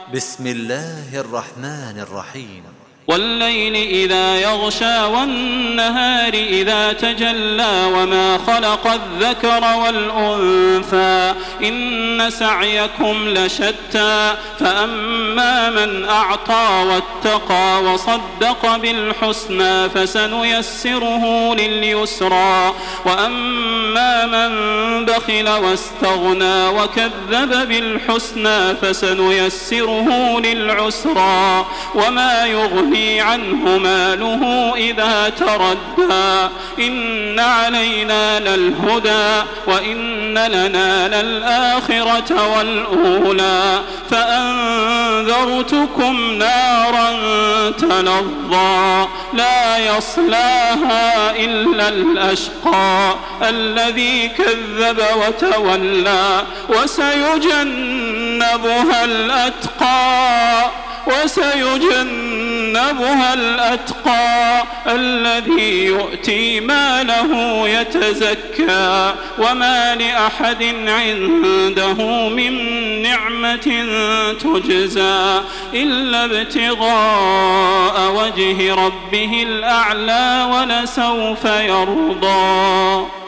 بسم الله الرحمن الرحيم. والليل إذا يغشى والنهار إذا تجلى وما خلق الذكر والأنثى إن سعيكم لشتى فأما من أعطى واتقى وصدق بالحسنى فسنيسره لليسرى وأما من بخل واستغنى وكذب بالحسنى فسنيسره للعسرى وما يغني عنه ماله إذا تردى إن علينا للهدى وإن لنا للآخرة والأولى فأنذرتكم نارا تلظى لا يصلاها إلا الأشقى الذي كذب وتولى وسيجنبها الأتقى الذي يؤتي ماله يتزكى وما لأحد عنده من نعمة تجزى إلا ابتغاء وجه ربه الأعلى ولسوف يرضى.